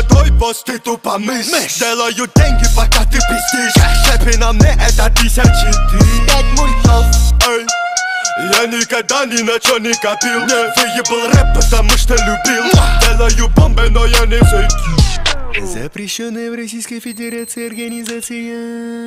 Твой босс, ты тупо мышь. Делаю деньги, пока ты пиздишь. Шепи на мне, это 1000 ты. 5 мультов. Эй, я никогда ни на чё не копил. Выебал рэп, потому что любил. Делаю бомбы, но я не закил. Запрещенная в Российской Федерации организация.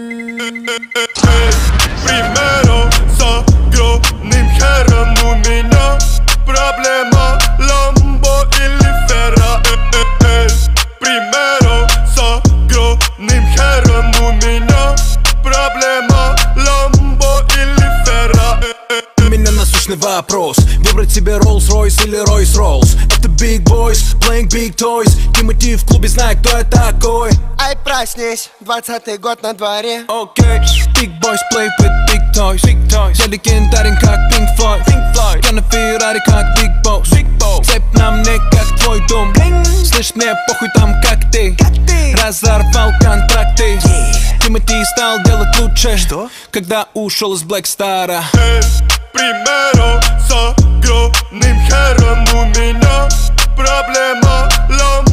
Примеру, с огромным хером у меня проблема Ламбо или Ферра. Примеру, с огромным хером у меня проблема Ламбо или Ферра. У меня насущный вопрос: выбрать себе Rolls-Royce или Royce-Rolls? Это Big Boys, playing big toys. Тимати в клубе, знает, кто я такой. Ай, проснись, 20-й год на дворе. Окей, Big Boys play with big toys. Я легендарен, как Pink Floyd. Я на Феррари, как Big Boss. Цепь на мне, как твой дом. Слышь, мне похуй там, как ты. Разорвал контракты. Тимати стал делать лучше, когда ушел из Black Star'а. Примеру, с огромным хером у меня проблема Ламбо